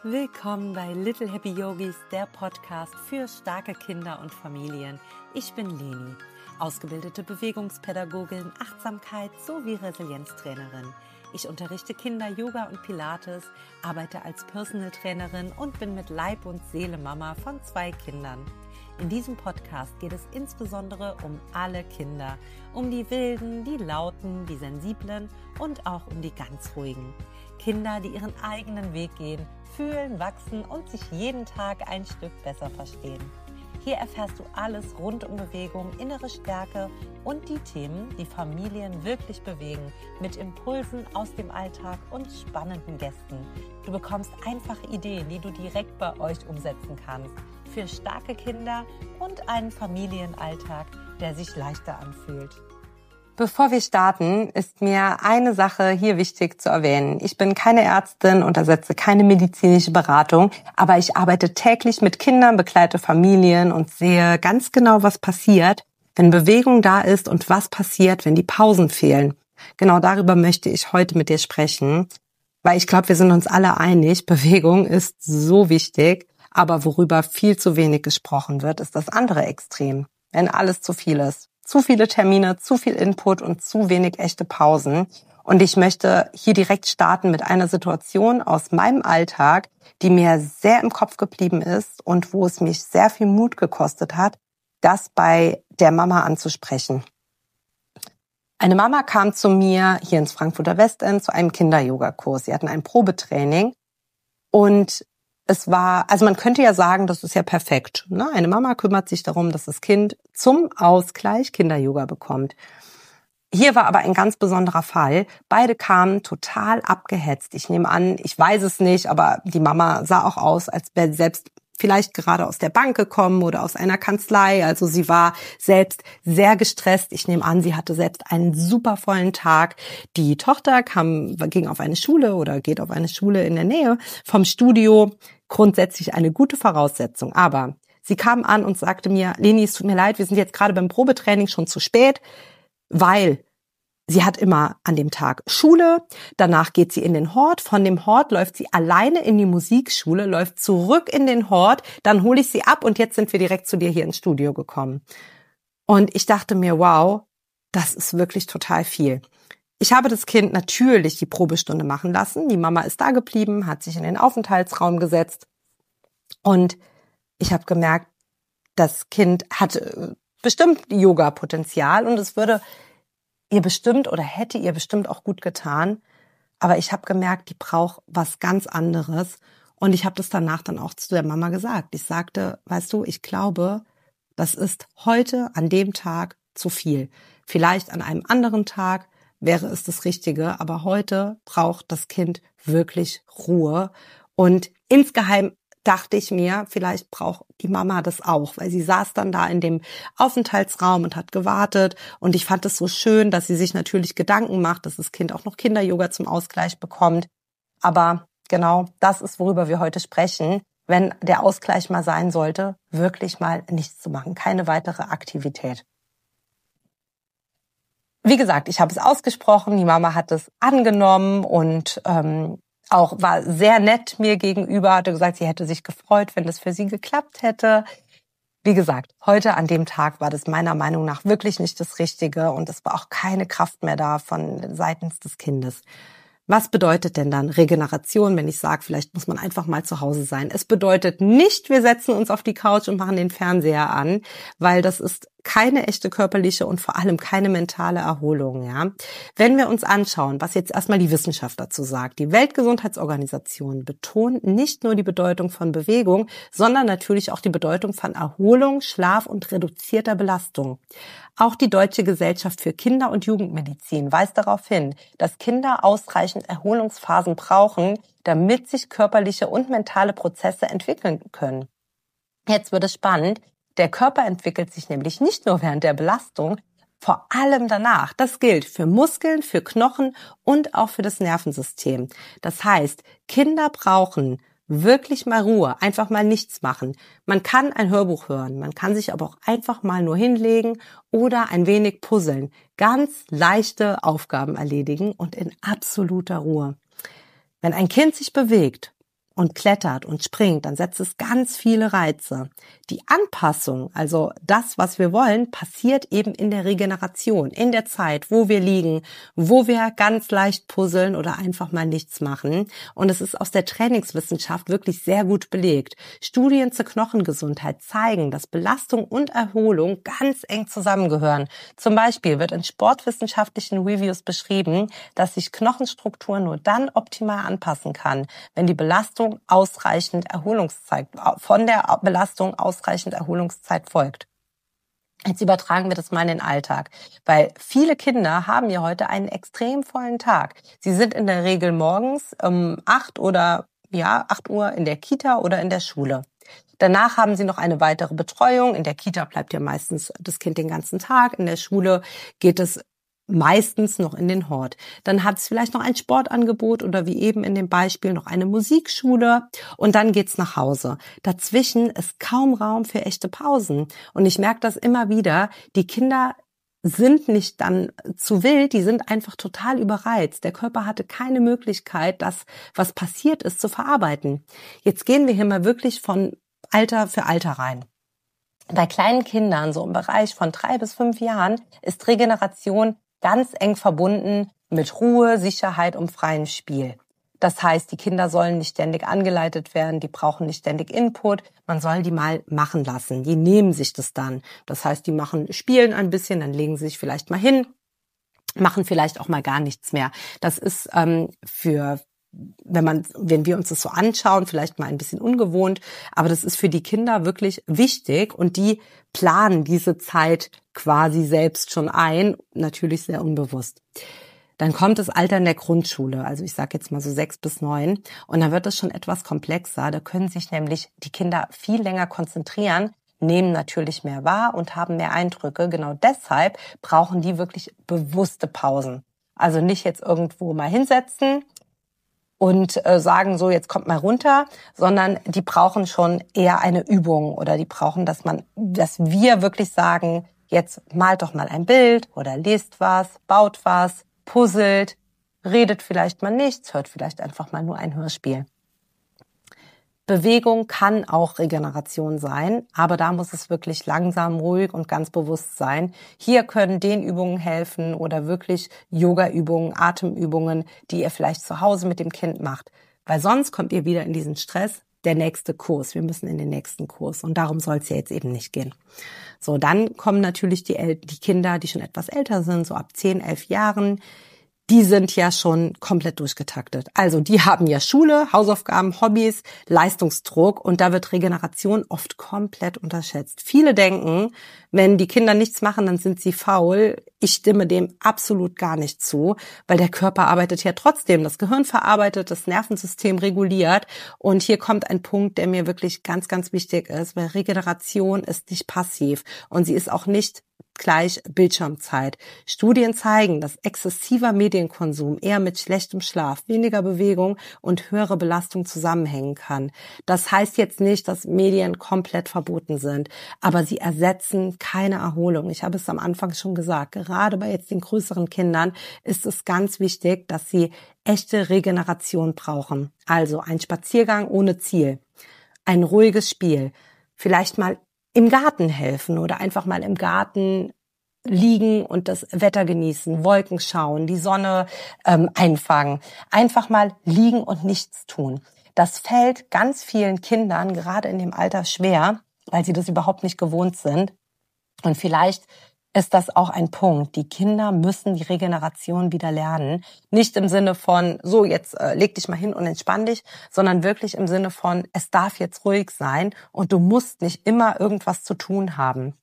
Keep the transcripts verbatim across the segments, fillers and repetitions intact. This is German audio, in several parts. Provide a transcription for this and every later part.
Willkommen bei Little Happy Yogis, der Podcast für starke Kinder und Familien. Ich bin Leni, ausgebildete Bewegungspädagogin, Achtsamkeit sowie Resilienztrainerin. Ich unterrichte Kinder Yoga und Pilates, arbeite als Personal Trainerin und bin mit Leib und Seele Mama von zwei Kindern. In diesem Podcast geht es insbesondere um alle Kinder, um die Wilden, die Lauten, die Sensiblen und auch um die ganz Ruhigen. Kinder, die ihren eigenen Weg gehen, fühlen, wachsen und sich jeden Tag ein Stück besser verstehen. Hier erfährst du alles rund um Bewegung, innere Stärke und die Themen, die Familien wirklich bewegen, mit Impulsen aus dem Alltag und spannenden Gästen. Du bekommst einfache Ideen, die du direkt bei euch umsetzen kannst, für starke Kinder und einen Familienalltag, der sich leichter anfühlt. Bevor wir starten, ist mir eine Sache hier wichtig zu erwähnen. Ich bin keine Ärztin und ersetze keine medizinische Beratung, aber ich arbeite täglich mit Kindern, begleite Familien und sehe ganz genau, was passiert, wenn Bewegung da ist und was passiert, wenn die Pausen fehlen. Genau darüber möchte ich heute mit dir sprechen, weil ich glaube, wir sind uns alle einig, Bewegung ist so wichtig, aber worüber viel zu wenig gesprochen wird, ist das andere Extrem, wenn alles zu viel ist. Zu viele Termine, zu viel Input und zu wenig echte Pausen. Und ich möchte hier direkt starten mit einer Situation aus meinem Alltag, die mir sehr im Kopf geblieben ist und wo es mich sehr viel Mut gekostet hat, das bei der Mama anzusprechen. Eine Mama kam zu mir hier ins Frankfurter Westend zu einem Kinder-Yoga-Kurs. Sie hatten ein Probetraining und es war, also man könnte ja sagen, das ist ja perfekt. Ne? Eine Mama kümmert sich darum, dass das Kind zum Ausgleich Kinder-Yoga bekommt. Hier war aber ein ganz besonderer Fall. Beide kamen total abgehetzt. Ich nehme an, ich weiß es nicht, aber die Mama sah auch aus, als wäre sie selbst vielleicht gerade aus der Bank gekommen oder aus einer Kanzlei. Also sie war selbst sehr gestresst. Ich nehme an, sie hatte selbst einen super vollen Tag. Die Tochter kam, ging auf eine Schule oder geht auf eine Schule in der Nähe vom Studio. Grundsätzlich eine gute Voraussetzung. Aber sie kam an und sagte mir, Leni, es tut mir leid, wir sind jetzt gerade beim Probetraining schon zu spät, weil sie hat immer an dem Tag Schule, danach geht sie in den Hort, von dem Hort läuft sie alleine in die Musikschule, läuft zurück in den Hort, dann hole ich sie ab und jetzt sind wir direkt zu dir hier ins Studio gekommen. Und ich dachte mir, wow, das ist wirklich total viel. Ich habe das Kind natürlich die Probestunde machen lassen. Die Mama ist da geblieben, hat sich in den Aufenthaltsraum gesetzt und ich habe gemerkt, das Kind hat bestimmt Yoga-Potenzial und es würde ihr bestimmt oder hätte ihr bestimmt auch gut getan. Aber ich habe gemerkt, die braucht was ganz anderes und ich habe das danach dann auch zu der Mama gesagt. Ich sagte, weißt du, ich glaube, das ist heute an dem Tag zu viel. Vielleicht an einem anderen Tag wäre es das Richtige, aber heute braucht das Kind wirklich Ruhe. Und insgeheim dachte ich mir, vielleicht braucht die Mama das auch, weil sie saß dann da in dem Aufenthaltsraum und hat gewartet. Und ich fand es so schön, dass sie sich natürlich Gedanken macht, dass das Kind auch noch Kinder-Yoga zum Ausgleich bekommt. Aber genau, das ist, worüber wir heute sprechen. Wenn der Ausgleich mal sein sollte, wirklich mal nichts zu machen, keine weitere Aktivität. Wie gesagt, ich habe es ausgesprochen, die Mama hat es angenommen und ähm, auch war sehr nett mir gegenüber, hatte gesagt, sie hätte sich gefreut, wenn das für sie geklappt hätte. Wie gesagt, heute an dem Tag war das meiner Meinung nach wirklich nicht das Richtige und es war auch keine Kraft mehr da von seitens des Kindes. Was bedeutet denn dann Regeneration, wenn ich sage, vielleicht muss man einfach mal zu Hause sein? Es bedeutet nicht, wir setzen uns auf die Couch und machen den Fernseher an, weil das ist keine echte körperliche und vor allem keine mentale Erholung, ja. Wenn wir uns anschauen, was jetzt erstmal die Wissenschaft dazu sagt, die Weltgesundheitsorganisation betont nicht nur die Bedeutung von Bewegung, sondern natürlich auch die Bedeutung von Erholung, Schlaf und reduzierter Belastung. Auch die Deutsche Gesellschaft für Kinder- und Jugendmedizin weist darauf hin, dass Kinder ausreichend Erholungsphasen brauchen, damit sich körperliche und mentale Prozesse entwickeln können. Jetzt wird es spannend. Der Körper entwickelt sich nämlich nicht nur während der Belastung, vor allem danach. Das gilt für Muskeln, für Knochen und auch für das Nervensystem. Das heißt, Kinder brauchen wirklich mal Ruhe, einfach mal nichts machen. Man kann ein Hörbuch hören, man kann sich aber auch einfach mal nur hinlegen oder ein wenig puzzeln. Ganz leichte Aufgaben erledigen und in absoluter Ruhe. Wenn ein Kind sich bewegt, und klettert und springt, dann setzt es ganz viele Reize. Die Anpassung, also das, was wir wollen, passiert eben in der Regeneration, in der Zeit, wo wir liegen, wo wir ganz leicht puzzeln oder einfach mal nichts machen. Und es ist aus der Trainingswissenschaft wirklich sehr gut belegt. Studien zur Knochengesundheit zeigen, dass Belastung und Erholung ganz eng zusammengehören. Zum Beispiel wird in sportwissenschaftlichen Reviews beschrieben, dass sich Knochenstruktur nur dann optimal anpassen kann, wenn die Belastung ausreichend Erholungszeit, von der Belastung ausreichend Erholungszeit folgt. Jetzt übertragen wir das mal in den Alltag, weil viele Kinder haben ja heute einen extrem vollen Tag. Sie sind in der Regel morgens um acht oder ja acht Uhr in der Kita oder in der Schule. Danach haben sie noch eine weitere Betreuung. In der Kita bleibt ja meistens das Kind den ganzen Tag. In der Schule geht es meistens noch in den Hort. Dann hat es vielleicht noch ein Sportangebot oder wie eben in dem Beispiel noch eine Musikschule und dann geht's nach Hause. Dazwischen ist kaum Raum für echte Pausen. Und ich merke das immer wieder, die Kinder sind nicht dann zu wild, die sind einfach total überreizt. Der Körper hatte keine Möglichkeit, das, was passiert ist, zu verarbeiten. Jetzt gehen wir hier mal wirklich von Alter für Alter rein. Bei kleinen Kindern, so im Bereich von drei bis fünf Jahren, ist Regeneration ganz eng verbunden mit Ruhe, Sicherheit und freiem Spiel. Das heißt, die Kinder sollen nicht ständig angeleitet werden, die brauchen nicht ständig Input, man soll die mal machen lassen, die nehmen sich das dann. Das heißt, die machen, spielen ein bisschen, dann legen sie sich vielleicht mal hin, machen vielleicht auch mal gar nichts mehr. Das ist ähm, für wenn man, wenn wir uns das so anschauen, vielleicht mal ein bisschen ungewohnt, aber das ist für die Kinder wirklich wichtig und die planen diese Zeit quasi selbst schon ein, natürlich sehr unbewusst. Dann kommt das Alter in der Grundschule, also ich sage jetzt mal so sechs bis neun und dann wird es schon etwas komplexer, da können sich nämlich die Kinder viel länger konzentrieren, nehmen natürlich mehr wahr und haben mehr Eindrücke, genau deshalb brauchen die wirklich bewusste Pausen. Also nicht jetzt irgendwo mal hinsetzen und äh, sagen so, jetzt kommt mal runter, sondern die brauchen schon eher eine Übung oder die brauchen, dass man, dass wir wirklich sagen, jetzt malt doch mal ein Bild oder lest was, baut was, puzzelt, redet vielleicht mal nichts, hört vielleicht einfach mal nur ein Hörspiel. Bewegung kann auch Regeneration sein, aber da muss es wirklich langsam, ruhig und ganz bewusst sein. Hier können Dehnübungen helfen oder wirklich Yoga-Übungen, Atemübungen, die ihr vielleicht zu Hause mit dem Kind macht. Weil sonst kommt ihr wieder in diesen Stress, der nächste Kurs. Wir müssen in den nächsten Kurs und darum soll es ja jetzt eben nicht gehen. So, dann kommen natürlich die, El- die Kinder, die schon etwas älter sind, so ab zehn, elf Jahren. Die sind ja schon komplett durchgetaktet. Also die haben ja Schule, Hausaufgaben, Hobbys, Leistungsdruck und da wird Regeneration oft komplett unterschätzt. Viele denken, wenn die Kinder nichts machen, dann sind sie faul. Ich stimme dem absolut gar nicht zu, weil der Körper arbeitet ja trotzdem. Das Gehirn verarbeitet, das Nervensystem reguliert und hier kommt ein Punkt, der mir wirklich ganz, ganz wichtig ist, weil Regeneration ist nicht passiv und sie ist auch nicht gleich Bildschirmzeit. Studien zeigen, dass exzessiver Medienkonsum eher mit schlechtem Schlaf, weniger Bewegung und höhere Belastung zusammenhängen kann. Das heißt jetzt nicht, dass Medien komplett verboten sind, aber sie ersetzen keine Erholung. Ich habe es am Anfang schon gesagt, gerade bei jetzt den größeren Kindern ist es ganz wichtig, dass sie echte Regeneration brauchen. Also ein Spaziergang ohne Ziel, ein ruhiges Spiel, vielleicht mal im Garten helfen oder einfach mal im Garten liegen und das Wetter genießen, Wolken schauen, die Sonne ähm, einfangen. Einfach mal liegen und nichts tun. Das fällt ganz vielen Kindern gerade in dem Alter schwer, weil sie das überhaupt nicht gewohnt sind. Und vielleicht ist das auch ein Punkt. Die Kinder müssen die Regeneration wieder lernen. Nicht im Sinne von, so jetzt äh, leg dich mal hin und entspann dich, sondern wirklich im Sinne von, es darf jetzt ruhig sein und du musst nicht immer irgendwas zu tun haben.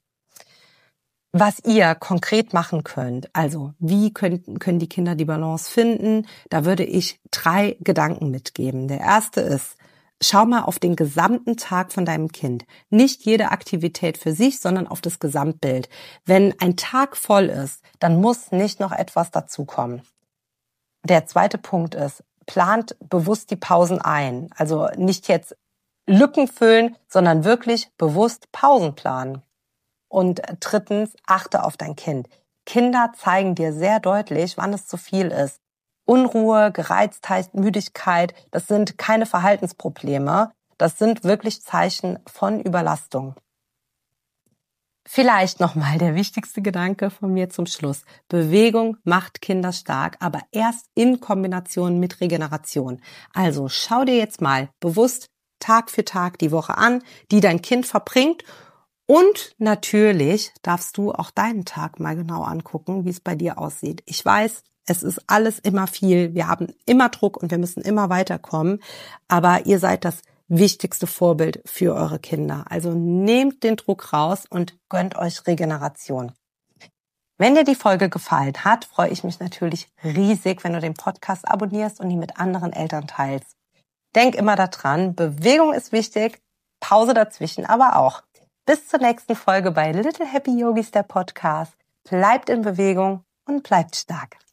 Was ihr konkret machen könnt, also wie können, können die Kinder die Balance finden, da würde ich drei Gedanken mitgeben. Der erste ist, schau mal auf den gesamten Tag von deinem Kind. Nicht jede Aktivität für sich, sondern auf das Gesamtbild. Wenn ein Tag voll ist, dann muss nicht noch etwas dazukommen. Der zweite Punkt ist, plant bewusst die Pausen ein. Also nicht jetzt Lücken füllen, sondern wirklich bewusst Pausen planen. Und drittens, achte auf dein Kind. Kinder zeigen dir sehr deutlich, wann es zu viel ist. Unruhe, Gereiztheit, Müdigkeit, das sind keine Verhaltensprobleme. Das sind wirklich Zeichen von Überlastung. Vielleicht nochmal der wichtigste Gedanke von mir zum Schluss. Bewegung macht Kinder stark, aber erst in Kombination mit Regeneration. Also schau dir jetzt mal bewusst Tag für Tag die Woche an, die dein Kind verbringt. Und natürlich darfst du auch deinen Tag mal genau angucken, wie es bei dir aussieht. Ich weiß, es ist alles immer viel. Wir haben immer Druck und wir müssen immer weiterkommen. Aber ihr seid das wichtigste Vorbild für eure Kinder. Also nehmt den Druck raus und gönnt euch Regeneration. Wenn dir die Folge gefallen hat, freue ich mich natürlich riesig, wenn du den Podcast abonnierst und ihn mit anderen Eltern teilst. Denk immer daran, Bewegung ist wichtig, Pause dazwischen aber auch. Bis zur nächsten Folge bei Little Happy Yogis, der Podcast. Bleibt in Bewegung und bleibt stark.